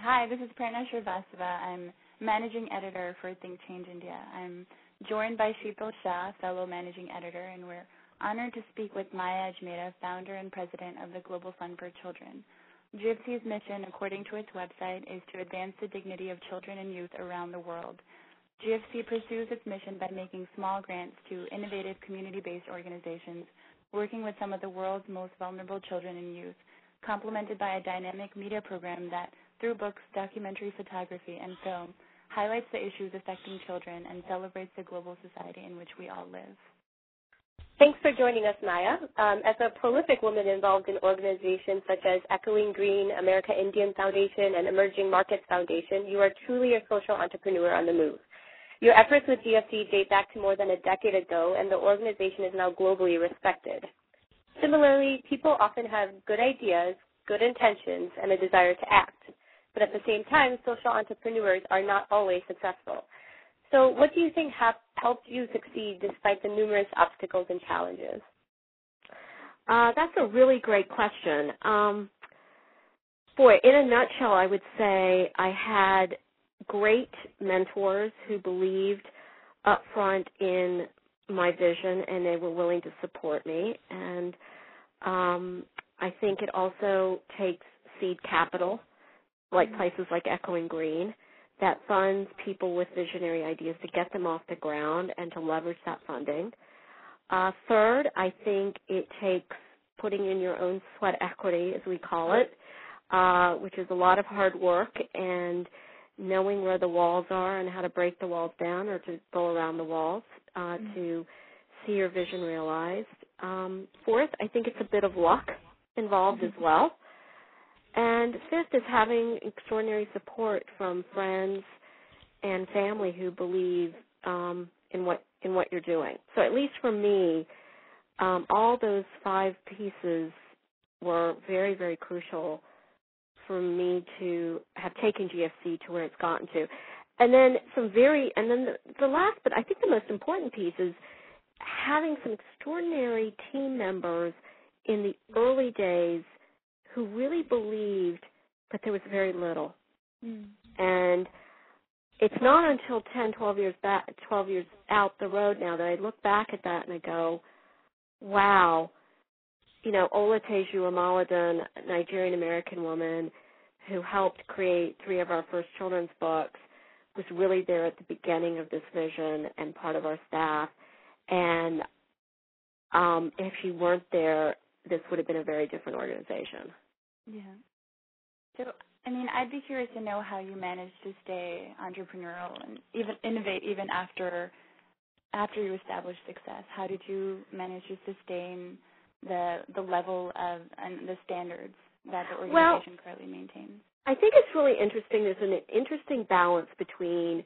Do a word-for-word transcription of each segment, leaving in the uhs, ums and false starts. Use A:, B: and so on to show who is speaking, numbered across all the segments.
A: Hi, this is Prerna Srivastava. I'm managing editor for Think Change India. I'm joined by Sheetal Shah, fellow managing editor, and we're honored to speak with Maya Ajmera, founder and president of the Global Fund for Children. G F C's mission, according to its website, is to advance the dignity of children and youth around the world. G F C pursues its mission by making small grants to innovative community-based organizations working with some of the world's most vulnerable children and youth, complemented by a dynamic media program that, through books, documentary photography, and film, highlights the issues affecting children and celebrates the global society in which we all live.
B: Thanks for joining us, Maya. Um, as a prolific woman involved in organizations such as Echoing Green, America Indian Foundation, and Emerging Markets Foundation, you are truly a social entrepreneur on the move. Your efforts with G F C date back to more than a decade ago, and the organization is now globally respected. Similarly, people often have good ideas, good intentions, and a desire to act. But at the same time, social entrepreneurs are not always successful. So what do you think have helped you succeed despite the numerous obstacles and challenges?
C: Uh, that's a really great question. Um, boy, in a nutshell, I would say I had great mentors who believed up front in my vision, and they were willing to support me. And um, I think it also takes seed capital, like places like Echoing Green, that funds people with visionary ideas to get them off the ground and to leverage that funding. Uh, third, I think it takes putting in your own sweat equity, as we call it, uh, which is a lot of hard work, and knowing where the walls are and how to break the walls down or to go around the walls uh, mm-hmm. to see your vision realized. Um, fourth, I think it's a bit of luck involved mm-hmm. as well. And fifth is having extraordinary support from friends and family who believe um, in what in what you're doing. So at least for me, um, all those five pieces were very, very crucial for me to have taken G F C to where it's gotten to. And then some very, and then the, the last, but I think the most important piece is having some extraordinary team members in the early days who really believed that there was very little. Mm. And it's not until ten, twelve years back, twelve years out the road now that I look back at that and I go, wow, you know, Olateju Amaladan, a Nigerian-American woman who helped create three of our first children's books, was really there at the beginning of this vision and part of our staff. And um, if she weren't there, this would have been a very different organization.
A: Yeah. So, I mean, I'd be curious to know how you managed to stay entrepreneurial and even innovate even after after you established success. How did you manage to sustain the the level of and the standards that the organization
C: well,
A: currently maintains?
C: I think it's really interesting. There's an interesting balance between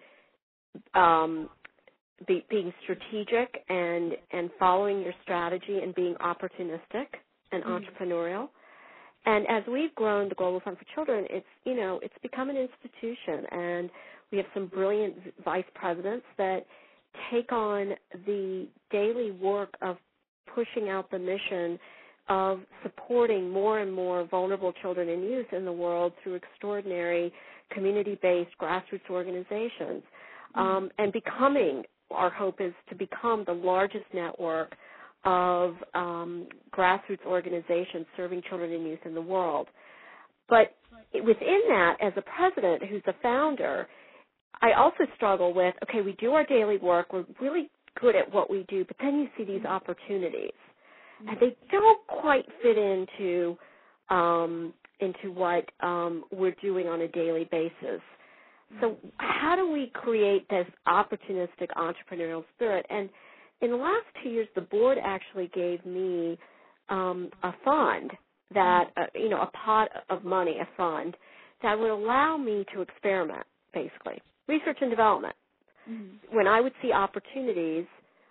C: um, be, being strategic and and following your strategy and being opportunistic and mm-hmm. entrepreneurial. And as we've grown the Global Fund for Children, it's, you know, it's become an institution, and we have some brilliant vice presidents that take on the daily work of pushing out the mission of supporting more and more vulnerable children and youth in the world through extraordinary community-based grassroots organizations. Mm-hmm. Um, and becoming, our hope is to become the largest network of um, grassroots organizations serving children and youth in the world. But within that, as a president who's a founder, I also struggle with, okay, we do our daily work, we're really good at what we do, but then you see these opportunities, mm-hmm. and they don't quite fit into um, into what um, we're doing on a daily basis. So how do we create this opportunistic entrepreneurial spirit? And in the last two years, the board actually gave me um, a fund that, uh, you know, a pot of money, a fund, that would allow me to experiment, basically, research and development. Mm-hmm. When I would see opportunities,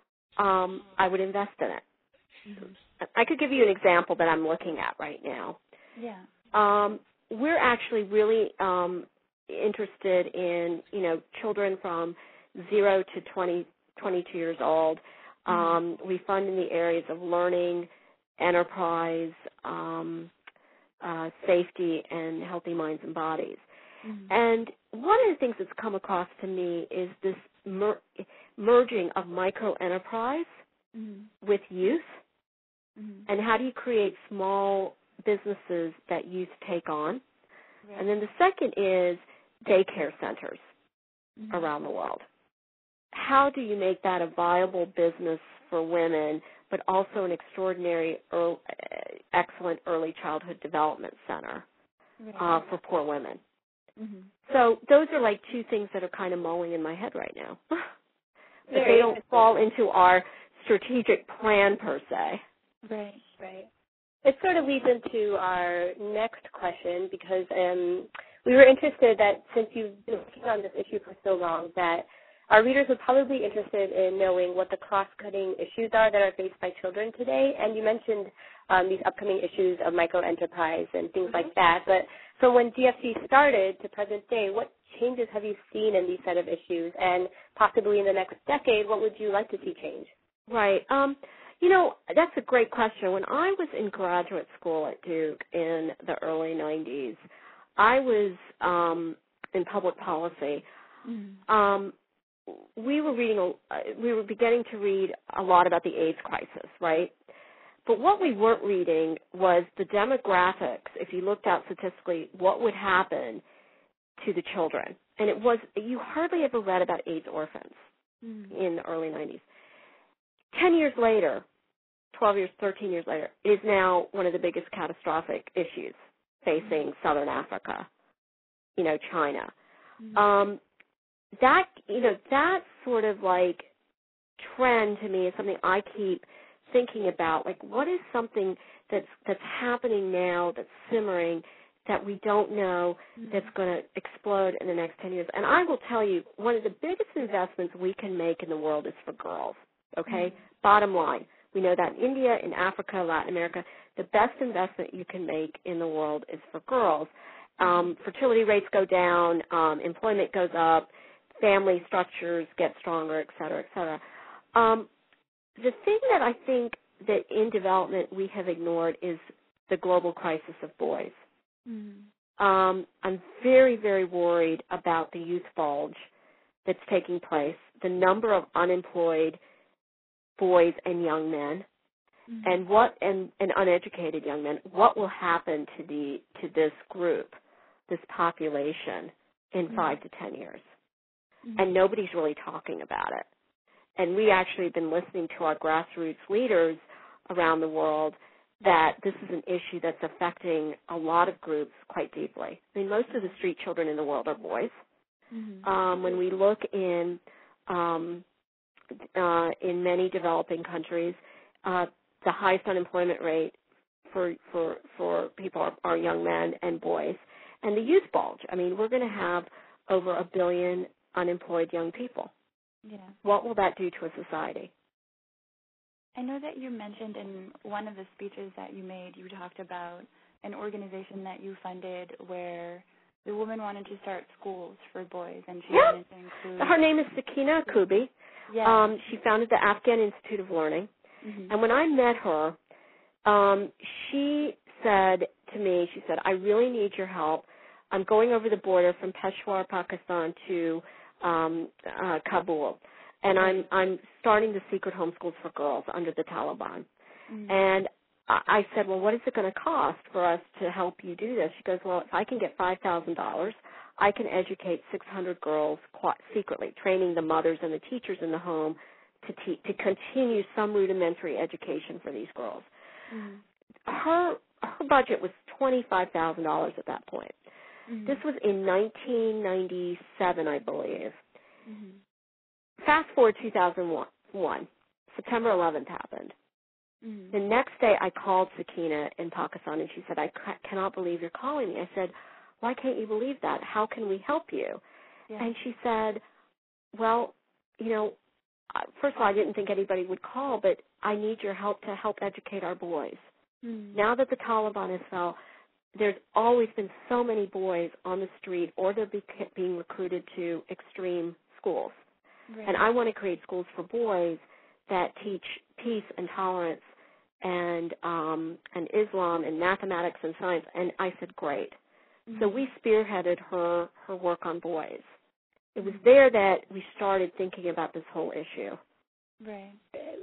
C: um, I would invest in it. Mm-hmm. I could give you an example that I'm looking at right now.
A: Yeah.
C: Um, we're actually really um, interested in, you know, children from zero to twenty, twenty-two years old. Um, we fund in the areas of learning, enterprise, um, uh, safety, and healthy minds and bodies.
A: Mm-hmm.
C: And one of the things that's come across to me is this mer- merging of micro-enterprise
A: Mm-hmm.
C: with youth,
A: Mm-hmm.
C: and how do you create small businesses that youth take on.
A: Right.
C: And then the second is daycare centers
A: mm-hmm.
C: around the world. How do you make that a viable business for women, but also an extraordinary, early, excellent early childhood development center
A: right.
C: uh, for poor women?
A: Mm-hmm.
C: So those are like two things that are kind of mulling in my head right now. But
B: Very
C: they don't fall into our strategic plan per se.
A: Right.
B: Right. It sort of leads into our next question because um, we were interested that since you've been working on this issue for so long, that our readers would probably be interested in knowing what the cross-cutting issues are that are faced by children today. And you mentioned um, these upcoming issues of microenterprise and things
C: Mm-hmm.
B: like that. But from when D F C started to present day, what changes have you seen in these set of issues? And possibly in the next decade, what would you like to see change?
C: Right. Um, you know, that's a great question. When I was in graduate school at Duke in the early nineties, I was um, in public policy.
A: Mm-hmm.
C: Um, we were reading, a, we were beginning to read a lot about the AIDS crisis, right? But what we weren't reading was the demographics, if you looked out statistically, what would happen to the children. And it was, you hardly ever read about AIDS orphans
A: Mm-hmm.
C: in the early nineties. Ten years later, twelve years, thirteen years later, it is now one of the biggest catastrophic issues facing Southern Africa, you know, China.
A: Mm-hmm.
C: Um, that, you know, that sort of like trend to me is something I keep thinking about. Like, what is something that's that's happening now, that's simmering, that we don't know,
A: Mm-hmm.
C: that's going to explode in the next ten years? And I will tell you, one of the biggest investments we can make in the world is for girls, okay?
A: Mm-hmm.
C: Bottom line. We know that in India, in Africa, Latin America, the best investment you can make in the world is for girls. Um, fertility rates go down, um, employment goes up, family structures get stronger, et cetera, et cetera. Um, the thing that I think that in development we have ignored is the global crisis of boys.
A: Mm-hmm.
C: Um, I'm very, very worried about the youth bulge that's taking place, the number of unemployed boys and young men,
A: Mm-hmm.
C: and what and, and uneducated young men. What will happen to the to this group, this population, in
A: Mm-hmm.
C: five to ten years?
A: Mm-hmm.
C: And nobody's really talking about it. And we actually have been listening to our grassroots leaders around the world that this is an issue that's affecting a lot of groups quite deeply. I mean, most of the street children in the world are boys.
A: Mm-hmm.
C: Um, when we look in um, uh, in many developing countries, uh, the highest unemployment rate for for for people are, are young men and boys, and the youth bulge. I mean, we're going to have over a billion unemployed young people.
A: Yeah.
C: What will that do to a society?
A: I know that you mentioned in one of the speeches that you made, you talked about an organization that you funded where the woman wanted to start schools for boys, and she
C: Yeah.
A: wanted to include.
C: Her name is Sakina Kubi.
A: Yeah.
C: Um, she founded the Afghan Institute of Learning.
A: Mm-hmm.
C: And when I met her, um, she said to me, she said, I really need your help. I'm going over the border from Peshawar, Pakistan to um, uh, Kabul, and I'm I'm starting the secret homeschools for girls under the Taliban.
A: Mm-hmm.
C: And I I said, well, what is it going to cost for us to help you do this? She goes, well, if I can get five thousand dollars, I can educate six hundred girls quite secretly, training the mothers and the teachers in the home to te- to continue some rudimentary education for these girls.
A: Mm-hmm.
C: Her her budget was twenty-five thousand dollars at that point.
A: Mm-hmm.
C: This was in nineteen ninety-seven, I believe.
A: Mm-hmm.
C: Fast forward two thousand one, September eleventh happened.
A: Mm-hmm.
C: The next day I called Sakina in Pakistan, and she said, I ca- cannot believe you're calling me. I said, why can't you believe that? How can we help you?
A: Yeah.
C: And she said, well, you know, uh, first of all, I didn't think anybody would call, but I need your help to help educate our boys.
A: Mm-hmm.
C: Now that the Taliban has fell, there's always been so many boys on the street, or they're be- being recruited to extreme schools.
A: Right.
C: And I want to create schools for boys that teach peace and tolerance and um, and Islam and mathematics and science. And I said, great.
A: Mm-hmm.
C: So we spearheaded her, her work on boys. It was there that we started thinking about this whole issue.
A: Right.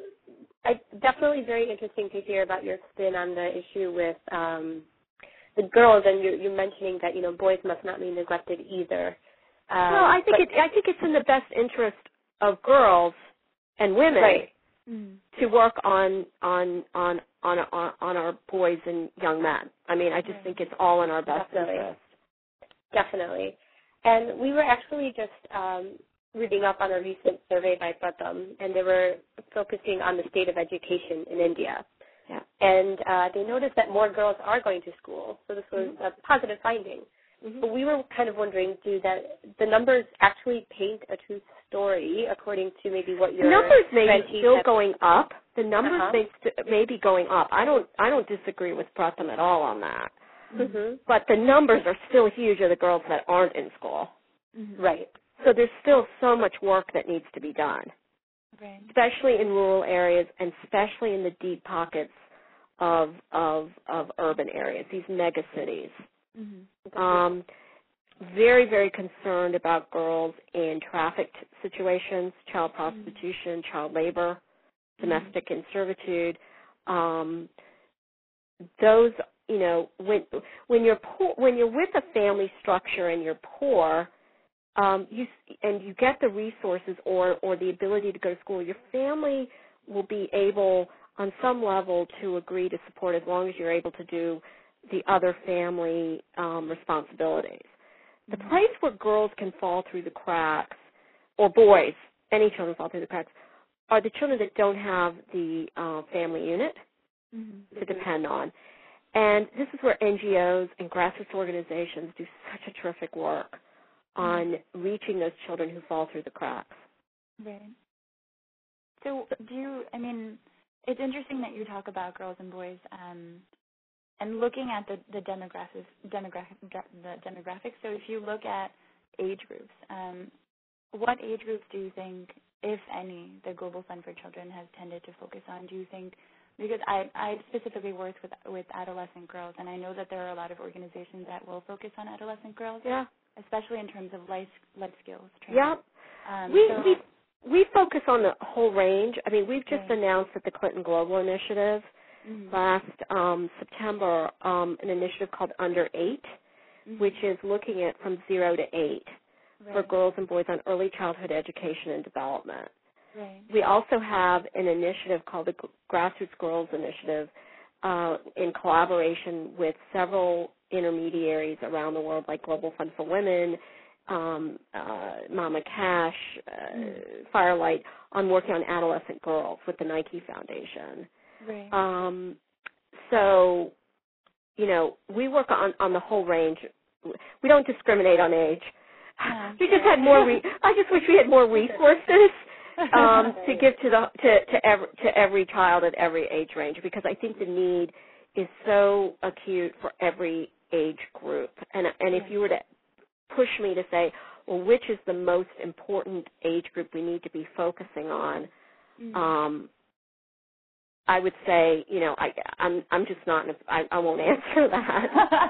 B: I, definitely very interesting to hear about your spin on the issue with um, the girls, and you, you're mentioning that, you know, boys must not be neglected either. Um,
C: well, I think
B: but,
C: it, I think it's in the best interest of girls and women
B: right.
C: to work on on on on on on our boys and young men. I mean, I just
A: Right.
C: think it's all in our best
B: Definitely.
C: interest.
B: Definitely. And we were actually just um, reading up on a recent survey by Pratham, and they were focusing on the state of education in India.
C: Yeah.
B: And uh, they noticed that more girls are going to school, so this was
C: Mm-hmm.
B: a positive finding.
C: Mm-hmm.
B: But we were kind of wondering, do that the numbers actually paint a true story according to maybe what your
C: The numbers may be
B: grantees
C: still
B: have-
C: going up. The numbers
B: Uh-huh.
C: may st- may be going up. I don't I don't disagree with Pratham at all on that.
B: Mm-hmm.
C: But the numbers are still huge of the girls that aren't in school.
A: Mm-hmm.
B: Right.
C: So there's still so much work that needs to be done,
A: Right.
C: especially in rural areas and especially in the deep pockets of of of urban areas, these mega cities.
A: Mm-hmm.
C: Um, very, very concerned about girls in trafficked situations, child prostitution, mm-hmm. child labor, domestic mm-hmm. servitude. Um, those, you know, when when you're poor, when you're with a family structure and you're poor, um, you and you get the resources or or the ability to go to school, your family will be able, on some level, to agree to support as long as you're able to do the other family um, responsibilities. The place where girls can fall through the cracks, or boys, any children fall through the cracks, are the children that don't have the uh, family unit mm-hmm. to depend on. And this is where N G Os and grassroots organizations do such a terrific work on mm-hmm. reaching those children who fall through the cracks.
A: Right. So do you, I mean, it's interesting that you talk about girls and boys um, and looking at the, the demographics, demographic, the demographics. So if you look at age groups, um, what age groups do you think, if any, the Global Fund for Children has tended to focus on? Do you think, because I, I specifically work with with adolescent girls, and I know that there are a lot of organizations that will focus on adolescent girls,
C: yeah,
A: especially in terms of life life skills training.
C: Yeah,
A: um,
C: we
A: so,
C: we we focus on the whole range. I mean, we've just
A: right.
C: announced at the Clinton Global Initiative mm-hmm. last um, September um, an initiative called Under Eight, mm-hmm. which is looking at from zero to eight right. for girls and boys on early childhood education and development.
A: Right.
C: We also have an initiative called the Grassroots Girls Initiative uh, in collaboration with several intermediaries around the world, like Global Fund for Women, um, uh, Mama Cash, uh, mm. Firelight, on working on adolescent girls with the Nike Foundation.
A: Right.
C: Um, so, you know, we work on, on the whole range. We don't discriminate on age.
A: No,
C: we just had more. Re- I just wish we had more resources um, to give to the to to every, to every child at every age range, because I think the need is so acute for every age group. And and if you were to push me to say, well, which is the most important age group we need to be focusing on, mm-hmm. um, I would say, you know, I, I'm I'm just not. In a, I, I won't answer that.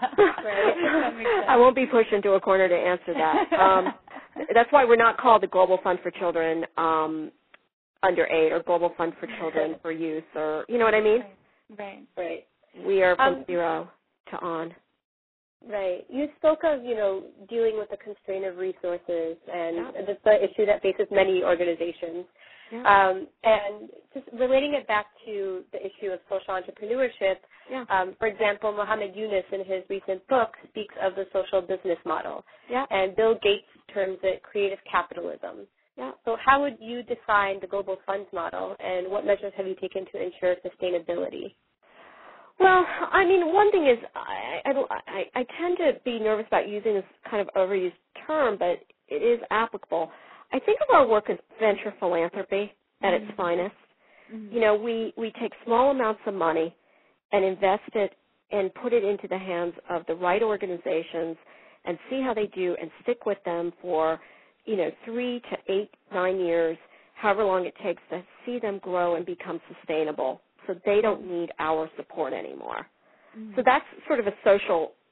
A: Right.
C: I won't be pushed into a corner to answer that. Um, that's why we're not called the Global Fund for Children um, Under Eight or Global Fund for Children for Youth, or you know what I mean?
A: Right.
B: Right.
C: We are from
B: um,
C: zero to on.
B: Right. You spoke of, you know, dealing with the constraint of resources, and
C: Yeah.
B: that's the issue that faces many organizations.
C: Yeah.
B: Um, and just relating it back to the issue of social entrepreneurship,
C: Yeah.
B: um, for example, Mohammed Yunus in his recent book speaks of the social business model,
C: Yeah.
B: and Bill Gates terms it creative capitalism.
C: Yeah.
B: So how would you define the global funds model, and what measures have you taken to ensure sustainability?
C: Well, I mean, one thing is I, I, I, I tend to be nervous about using this kind of overused term, but it is applicable. I think of our work as venture philanthropy at
A: mm-hmm.
C: its finest.
A: Mm-hmm.
C: You know, we, we take small amounts of money and invest it and put it into the hands of the right organizations and see how they do and stick with them for, you know, three to eight, nine years, however long it takes to see them grow and become sustainable, so they don't need our support anymore. Mm-hmm. So that's sort of a social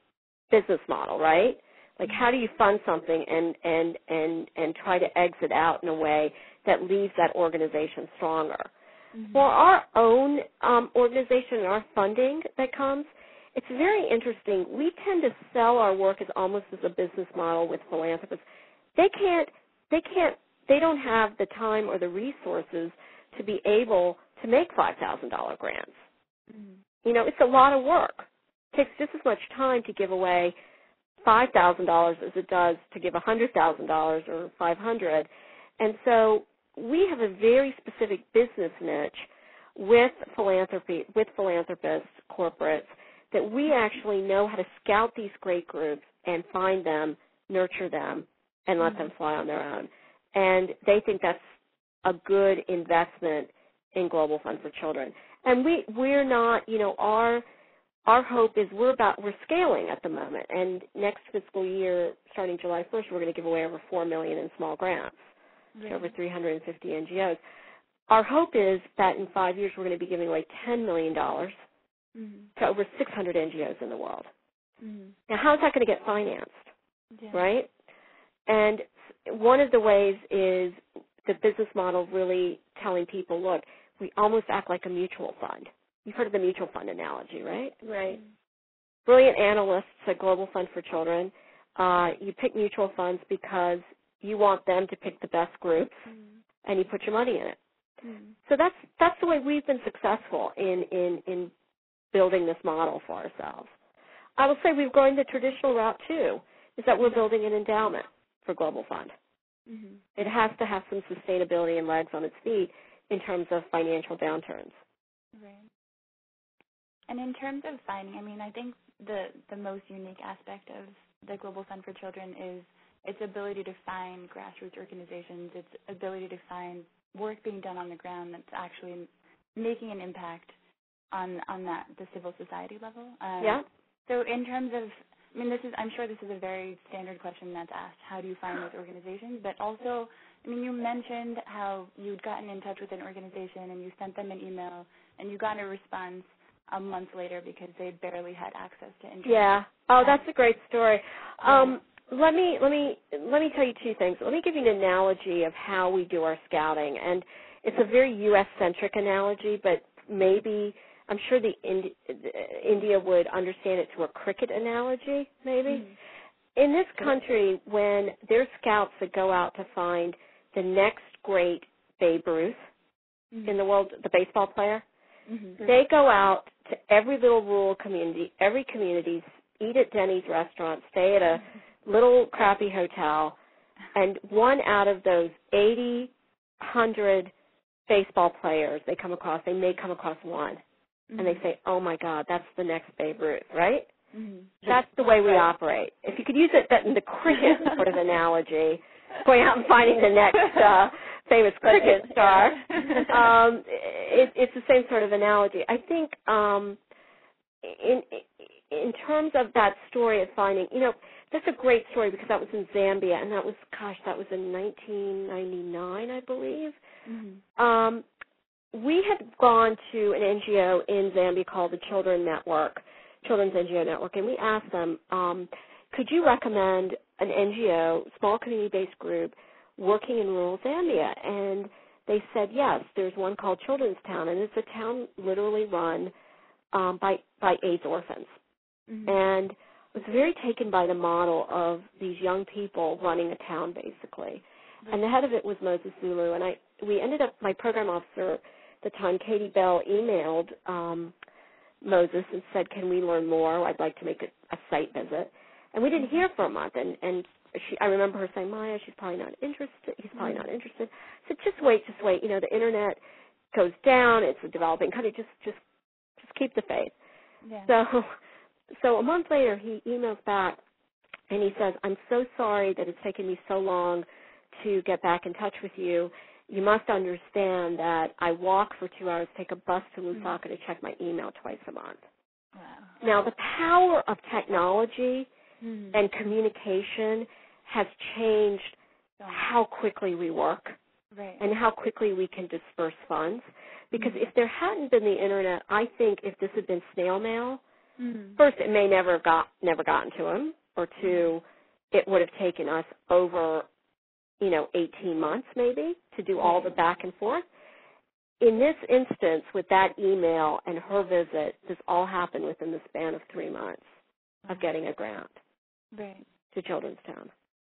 C: business model, right? Like, how do you fund something and, and, and, and try to exit out in a way that leaves that organization stronger? Mm-hmm. For our own um, organization and our funding that comes, it's very interesting. We tend to sell our work as almost as a business model with philanthropists. They can't, they can't, they don't have the time or the resources to be able to make five thousand dollars grants. Mm-hmm. You know, it's a lot of work. It takes just as much time to give away five thousand dollars as it does to give one hundred thousand dollars or five hundred dollars. And so we have a very specific business niche with philanthropy, with philanthropists, corporates, that we actually know how to scout these great groups and find them, nurture them, and let mm-hmm. them fly on their own. And they think that's a good investment in Global Fund for Children. And we, we're not, you know, our our hope is we're about, we're scaling at the moment. And next fiscal year, starting July first, we're going to give away over four million dollars in small grants right. to over three hundred fifty N G Os. Our hope is that in five years, we're going to be giving away ten million dollars mm-hmm. to over six hundred N G Os in the world. Mm-hmm. Now, how is that going to get financed, yeah. right? And one of the ways is the business model really telling people, look, we almost act like a mutual fund. You've heard of the mutual fund analogy, right?
B: Right.
C: Mm-hmm. Brilliant analysts at Global Fund for Children, uh, you pick mutual funds because you want them to pick the best groups, mm-hmm. and you put your money in it. Mm-hmm. So that's that's the way we've been successful in, in, in building this model for ourselves. I will say we've gone the traditional route, too, is that we're building an endowment for Global Fund. Mm-hmm. It has to have some sustainability and legs on its feet in terms of financial downturns.
A: Right. And in terms of finding, I mean, I think the, the most unique aspect of the Global Fund for Children is its ability to find grassroots organizations, its ability to find work being done on the ground that's actually making an impact on on that the civil society level. Um,
C: yeah.
A: So in terms of, I mean, this is I'm sure this is a very standard question that's asked. How do you find those organizations? But also, I mean, you mentioned how you'd gotten in touch with an organization and you sent them an email and you got a response a month later because they barely had access to internet.
C: Yeah. Oh, that's a great story. Um, let me let me let me tell you two things. Let me give you an analogy of how we do our scouting, and it's a very U S centric analogy, but maybe I'm sure the Indi- India would understand it to a cricket analogy. Maybe mm-hmm. in this country, when there's scouts that go out to find the next great Babe Ruth mm-hmm. in the world, the baseball player. Mm-hmm. They go out to every little rural community, every community, eat at Denny's restaurant, stay at a little crappy hotel, and one out of those eighty, one hundred baseball players they come across, they may come across one, mm-hmm. and they say, oh, my God, that's the next Babe Ruth, right? Mm-hmm. That's the way we operate. If you could use it that in the cricket sort of analogy, going out and finding the next uh, famous cricket star, um, it, it's the same sort of analogy. I think um, in in terms of that story of finding, you know, that's a great story because that was in Zambia, and that was, gosh, that was in nineteen ninety-nine, I believe. Mm-hmm. Um, we had gone to an N G O in Zambia called the Children Network, Children's N G O Network, and we asked them, um, could you recommend an N G O, small community-based group, working in rural Zambia? And they said yes. There's one called Children's Town, and it's a town literally run um, by by AIDS orphans. Mm-hmm. And was very taken by the model of these young people running a town, basically. Mm-hmm. And the head of it was Moses Zulu, and I we ended up, my program officer at the time, Katie Bell, emailed um, Moses and said, can we learn more? I'd like to make a, a site visit. And we didn't mm-hmm. hear for a month, and, and she, I remember her saying, Maya, she's probably not interested. He's probably mm-hmm. not interested. I said, just wait, just wait. You know, the Internet goes down. It's a developing country. Just, just, just keep the faith.
A: Yeah.
C: So, so a month later, he emails back, and he says, I'm so sorry that it's taken me so long to get back in touch with you. You must understand that I walk for two hours, take a bus to Lusaka mm-hmm. to check my email twice a month.
A: Wow.
C: Now, the power of technology
A: mm-hmm.
C: and communication has changed how quickly we work
A: right.
C: and how quickly we can disperse funds. Because mm-hmm. if there hadn't been the Internet, I think if this had been snail mail,
A: Mm.
C: First, it may never have got never gotten to him, or two, it would have taken us over, you know, eighteen months maybe to do all the back and forth. In this instance, with that email and her visit, this all happened within the span of three months of getting a grant
A: Right.
C: to Childrenstown.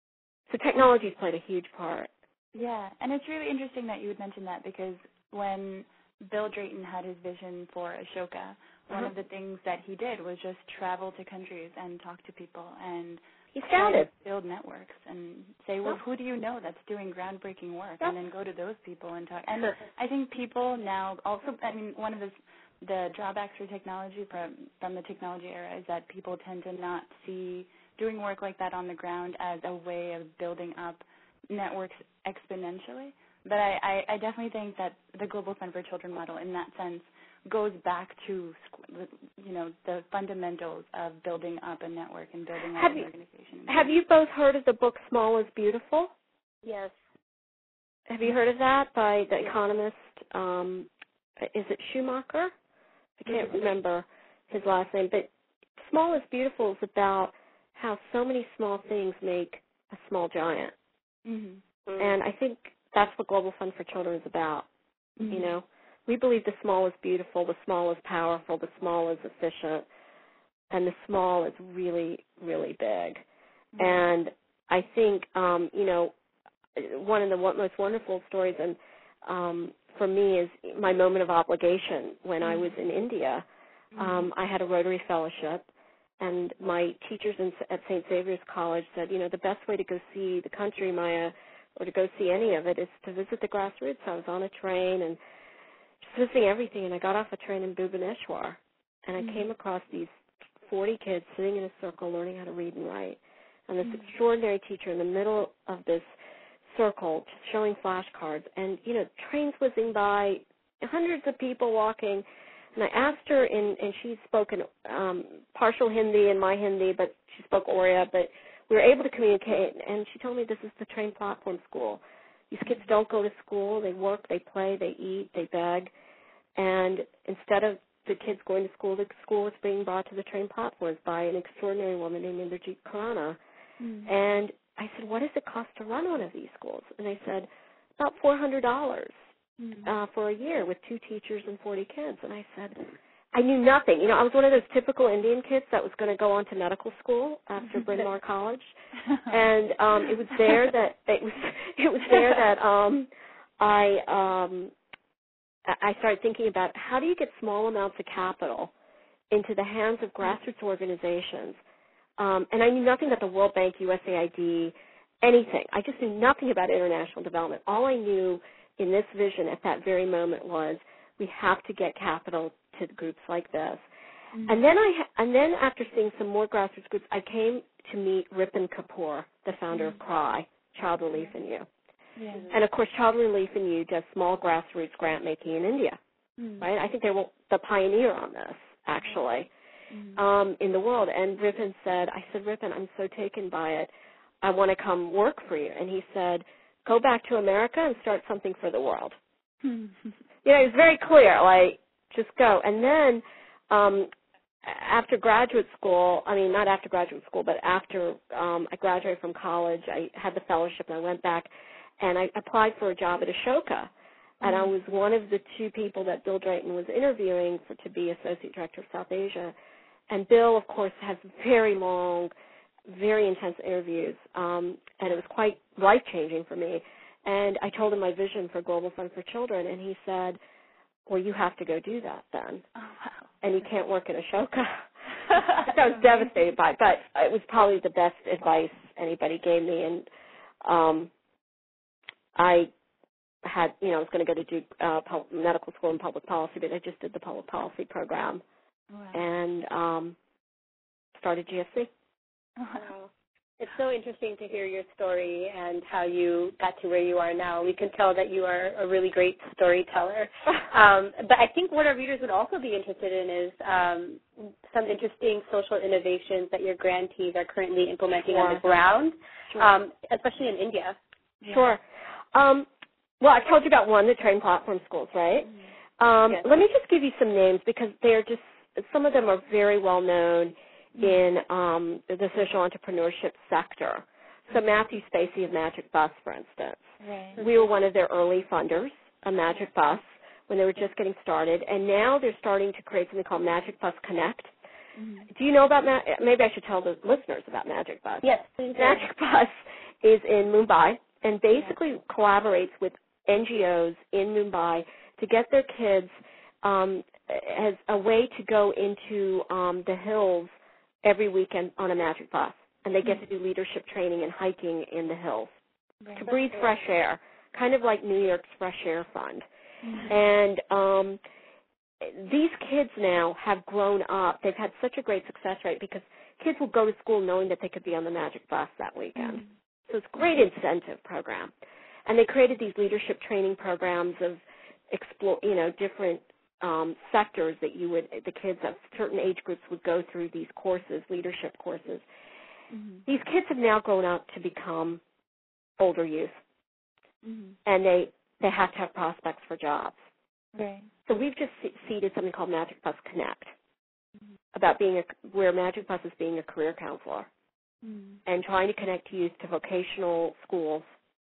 C: So technology's played a huge part.
A: Yeah, and it's really interesting that you would mention that because when Bill Drayton had his vision for Ashoka, one
C: Uh-huh.
A: of the things that he did was just travel to countries and talk to people and
C: He
A: try
C: found
A: to
C: it.
A: build networks and say, well,
C: Yeah.
A: who do you know that's doing groundbreaking work?
C: Yeah.
A: And then go to those people and talk. And I think people now also, I mean, one of the, the drawbacks for technology from, from the technology era is that people tend to not see doing work like that on the ground as a way of building up networks exponentially. But I, I, I definitely think that the Global Fund for Children model in that sense goes back to, you know, the fundamentals of building up a network and building up
C: Have
A: an
C: you-
A: organization.
C: Have you both heard of the book Small is Beautiful?
B: Yes.
C: Have you heard of that by the economist, um, is it Schumacher? I can't remember his last name, but Small is Beautiful is about how so many small things make a small giant.
A: Mm-hmm.
C: And I think that's what Global Fund for Children is about.
A: Mm-hmm.
C: You know, we believe the small is beautiful, the small is powerful, the small is efficient, and the small is really, really big.
A: Mm-hmm.
C: And I think, um, you know, one of the one- most wonderful stories, and um, for me, is my moment of obligation when I was in India. Um, I had a Rotary Fellowship, and my teachers in, at Saint Xavier's College said, you know, the best way to go see the country, Maya, or to go see any of it is to visit the grassroots. I was on a train and just visiting everything, and I got off a train in Bhubaneswar, and I
A: Mm-hmm.
C: came across these forty kids sitting in a circle learning how to read and write, and this
A: Mm-hmm.
C: extraordinary teacher in the middle of this circle just showing flashcards, and, you know, trains whizzing by, hundreds of people walking, and I asked her, in, and she spoke in um, partial Hindi and my Hindi, but she spoke Oriya, but we were able to communicate, and she told me this is the train platform school. These kids don't go to school. They work, they play, they eat, they beg, and instead of the kids going to school, the school was being brought to the train platforms by an extraordinary woman named Indrajit Khurana.
A: Mm-hmm.
C: And I said, what does it cost to run one of these schools? And they said, about four hundred dollars
A: Mm-hmm.
C: uh, for a year with two teachers and forty kids. And I said, I knew nothing. You know, I was one of those typical Indian kids that was going to go on to medical school after Bryn Mawr College. And um, it was there that it was it was there that um, I um, I started thinking about how do you get small amounts of capital into the hands of grassroots organizations. Um, and I knew nothing about the World Bank, U S A I D, anything. I just knew nothing about international development. All I knew in this vision at that very moment was we have to get capital to groups like this. Mm-hmm. And then I, ha- and then after seeing some more grassroots groups, I came to meet Ripon Kapoor, the founder mm-hmm. of CRY, Child Relief in You.
A: Yeah.
C: And of course, Child Relief in You does small grassroots grant making in India,
A: mm-hmm.
C: right? I think they were the pioneer on this, actually. Mm-hmm. Um, in the world. And Ripon said, I said, Ripon, I'm so taken by it. I want to come work for you. And he said, go back to America and start something for the world. You know, it was very clear, like, just go. And then um, after graduate school, I mean, not after graduate school, but after um, I graduated from college, I had the fellowship and I went back and I applied for a job at Ashoka. And I was one of the two people that Bill Drayton was interviewing for, to be Associate Director of South Asia. And Bill, of course, has very long, very intense interviews, um, and it was quite life-changing for me. And I told him my vision for Global Fund for Children, and he said, well, you have to go do that then.
A: Oh, wow.
C: And you can't work at Ashoka. I was devastated by it, but it was probably the best advice anybody gave me. And um, I had, you know, I was going to go to do uh, pub- medical school in public policy, but I just did the public policy program.
A: Wow.
C: And um, started G F C.
B: Wow. It's so interesting to hear your story and how you got to where you are now. We can tell that you are a really great storyteller. um, but I think what our readers would also be interested in is um, some interesting social innovations that your grantees are currently implementing
C: Sure.
B: on the ground,
C: Sure.
B: um, especially in India.
C: Yeah. Sure. Um, well, I've told you about one, the train platform schools, right?
B: Mm-hmm.
C: Um,
B: yes.
C: Let me just give you some names because they're just some of them are very well known
A: Mm-hmm.
C: in um, the social entrepreneurship sector. So Matthew Spacey of Magic Bus, for instance.
A: Right.
C: We were one of their early funders, a Magic Bus, when they were just getting started, and now they're starting to create something called Magic Bus Connect.
A: Mm-hmm.
C: Do you know about Ma- maybe I should tell the listeners about Magic Bus.
B: Yes, please.
C: Magic Bus is in Mumbai and basically collaborates with N G Os in Mumbai to get their kids um, as a way to go into um, the hills every weekend on a Magic Bus, and they get to do leadership training and hiking in the hills
A: Right.
C: to breathe fresh air, kind of like New York's Fresh Air Fund.
A: Mm-hmm.
C: And um, these kids now have grown up. They've had such a great success rate because kids will go to school knowing that they could be on the Magic Bus that weekend.
A: Mm-hmm.
C: So it's a great incentive program. And they created these leadership training programs of explore, you know, different um, sectors that you would, the kids of certain age groups would go through these courses, leadership courses.
A: Mm-hmm.
C: These kids have now grown up to become older youth,
A: Mm-hmm.
C: and they, they have to have prospects for jobs.
A: Right.
C: So we've just se- seeded something called Magic Bus Connect,
A: Mm-hmm.
C: about being a, where Magic Bus is being a career counselor
A: Mm-hmm.
C: and trying to connect youth to vocational schools,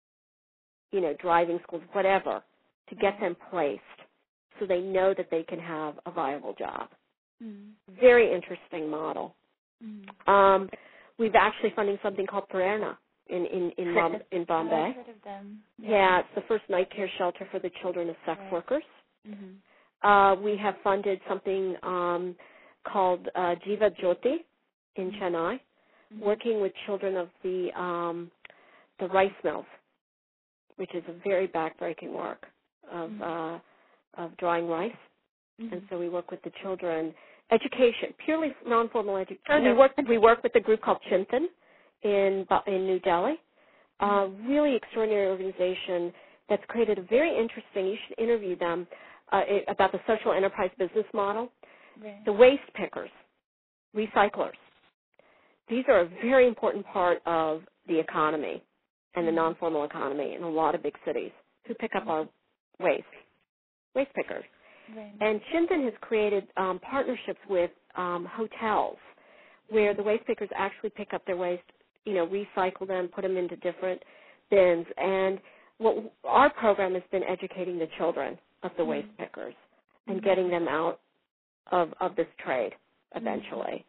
C: you know, driving schools, whatever, to get them placed so they know that they can have a viable job.
A: Mm-hmm.
C: Very interesting model.
A: Mm-hmm.
C: Um, we've actually funding something called Prerna in in in, Bom- in Bombay.
A: I've heard of them.
C: Yeah, it's the first night care shelter for the children of sex
A: Right.
C: workers.
A: Mm-hmm.
C: Uh, we have funded something um, called uh, Jiva Jyoti in
A: Mhm.
C: Chennai,
A: Mm-hmm.
C: working with children of the um, the rice mills, which is a very backbreaking work of
A: Mhm.
C: uh, of drying rice.
A: Mm-hmm.
C: And so we work with the children. Education, purely non-formal education.
B: Okay.
C: We work we work with a group called Chintan in Ba- in New Delhi. Uh, really extraordinary organization that's created a very interesting. You should interview them uh, it, about the social enterprise business model.
A: Right.
C: The waste pickers, recyclers. These are a very important part of the economy and the
A: Mhm.
C: non-formal economy in a lot of big cities who pick up our waste, waste pickers.
A: Right.
C: And Chintan has created um, partnerships with um, hotels where the waste pickers actually pick up their waste, you know, recycle them, put them into different bins. And what our program has been educating the children of the waste pickers and getting them out of, of this trade eventually.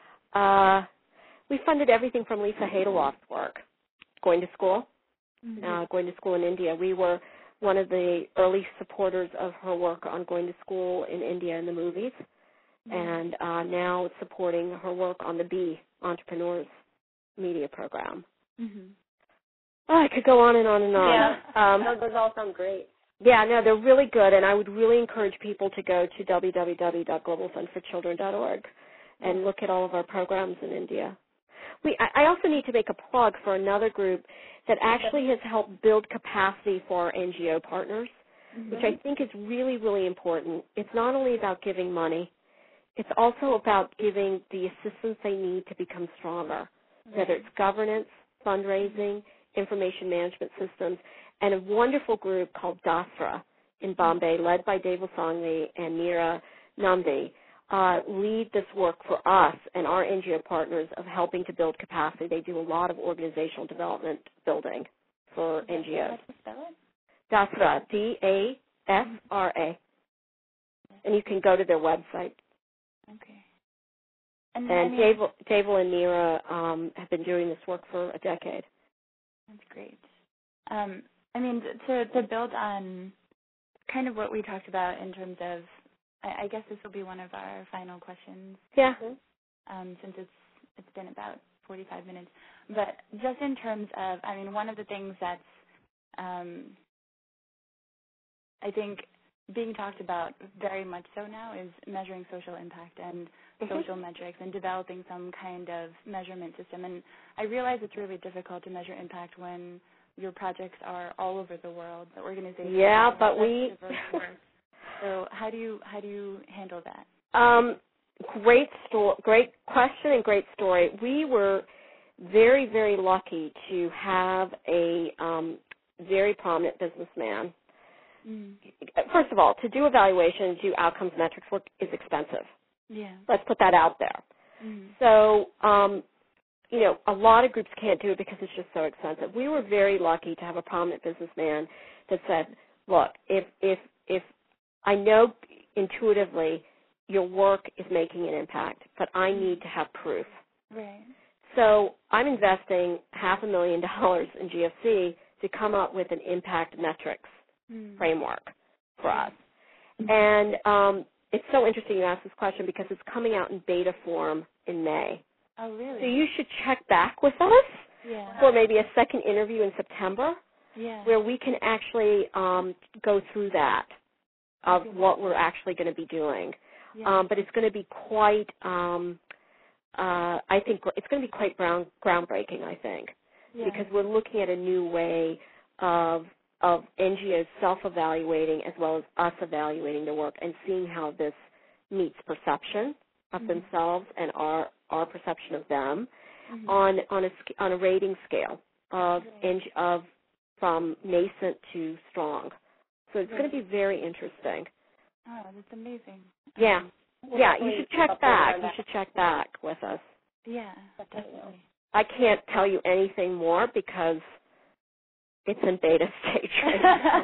C: Uh, we funded everything from Lisa Hadeloff's work, going to school,
A: Mhm.
C: uh, going to school in India. We were one of the early supporters of her work on going to school in India in the movies, and uh, now supporting her work on the B Entrepreneurs Media Program.
A: Mhm.
C: Oh, I could go on and on and on.
B: Yeah.
C: Um,
B: No, those all sound great.
C: yeah, no, they're really good, and I would really encourage people to go to w w w dot global fund for children dot org and look at all of our programs in India. We, I I also need to make a plug for another group that actually has helped build capacity for our N G O partners,
A: Mhm.
C: which I think is really, really important. It's not only about giving money, it's also about giving the assistance they need to become stronger, whether it's governance, fundraising, information management systems, and a wonderful group called Dasra in Bombay, led by Deval Sangvi and Meera Namdi, uh, lead this work for us and our N G O partners of helping to build capacity. They do a lot of organizational development building for N G Os.
A: How do you spell it?
C: Dasra, D A S R A. And you can go to their website.
A: Okay. And,
C: And
A: I mean,
C: Deval, Deval and Meera um, have been doing this work for a decade.
A: that's great. Um, I mean, to to build on kind of what we talked about in terms of, I, I guess this will be one of our final questions,
C: Yeah.
A: um, since it's it's been about forty-five minutes. But just in terms of, I mean, one of the things that's, um, I think, being talked about very much so now is measuring social impact and
C: Mm-hmm.
A: social metrics and developing some kind of measurement system. And I realize it's really difficult to measure impact when your projects are all over the world, the organization.
C: Yeah, but we.
A: So how do you how do you handle that?
C: Um, great story, great question, and great story. We were very, very lucky to have a um, very prominent businessman.
A: Mm.
C: First of all, to do evaluation and do outcomes metrics work is expensive.
A: Yeah.
C: Let's put that out there.
A: Mm-hmm.
C: So, um, you know, a lot of groups can't do it because it's just so expensive. We were very lucky to have a prominent businessman that said, look, if if if I know intuitively your work is making an impact, but I need to have proof.
A: Right.
C: So I'm investing half a million dollars in G F C to come up with an impact metrics
A: mm.
C: framework for us. And um, it's so interesting you ask this question because it's coming out in beta form in May.
A: Oh, really?
C: So you should check back with us
A: yeah.
C: for maybe a second interview in September
A: yeah.
C: where we can actually um, go through that of what we're actually going to be doing.
A: Yeah.
C: Um, but it's going to be quite, um, uh, I think it's going to be quite ground, groundbreaking, I think,
A: yeah.
C: because we're looking at a new way of of N G Os self-evaluating as well as us evaluating the work and seeing how this meets perception of
A: mm-hmm.
C: themselves and our our perception of them
B: mm-hmm.
C: on on a on a rating scale of
A: right.
C: of from nascent to strong. So it's
A: right.
C: going to be very interesting.
A: Oh, that's amazing.
C: Yeah,
A: um,
C: yeah. You should check back. You should check back with us.
A: Yeah, definitely.
C: I can't tell you anything more because it's in beta stage right now.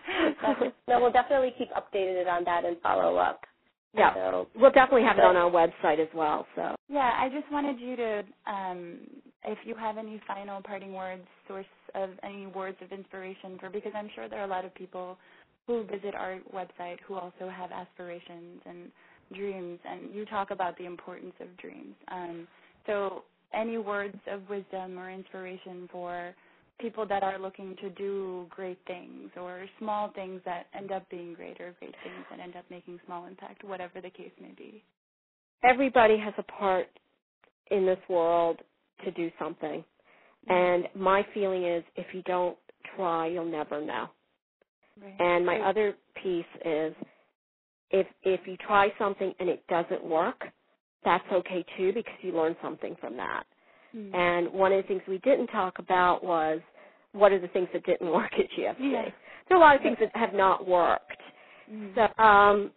B: No, we'll definitely keep updated on that and follow up.
C: Yeah,
B: so,
C: we'll definitely have it on our website as well. So
A: yeah, I just wanted you to, um, if you have any final parting words, source of any words of inspiration for, because I'm sure there are a lot of people who visit our website who also have aspirations and dreams, and you talk about the importance of dreams. Um, so any words of wisdom or inspiration for people that are looking to do great things or small things that end up being great or great things that end up making small impact, whatever the case may be?
C: Everybody has a part in this world to do something. Mm-hmm. And my feeling is if you don't try, you'll never know.
A: Right.
C: And my other piece is if if you try something and it doesn't work, that's okay too because you learn something from that. Mm-hmm. And one of the things we didn't talk about was what are the things that didn't work at G F C.
A: Yeah.
C: There are a lot of things that have not worked. Mm-hmm. So um,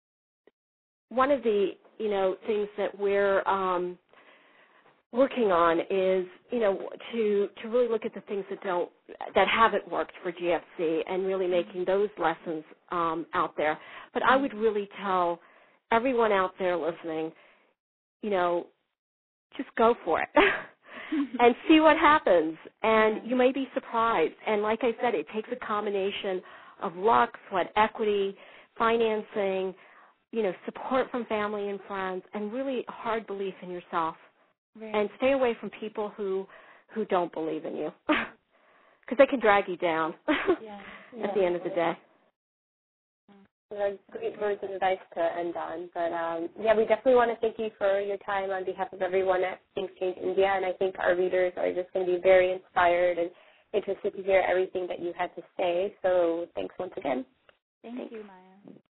C: one of the you know things that we're um, working on is you know to to really look at the things that don't that haven't worked for G F C and really making those lessons um, out there. But I would really tell everyone out there listening, you know, just go for it and see what happens. And you may be surprised. And like I said, it takes a combination of luck, sweat equity, financing, you know, support from family and friends, and really hard belief in yourself. Right. And stay away from people who who don't believe in you because they can drag you down
A: yeah.
C: at
A: yeah.
C: the end of the day.
B: Those are great words of advice to end on. But, um, yeah, we definitely want to thank you for your time on behalf of everyone at Think Change India, and I think our readers are just going to be very inspired and interested to hear everything that you had to say. So thanks once again.
A: Thank thanks. you, Maya.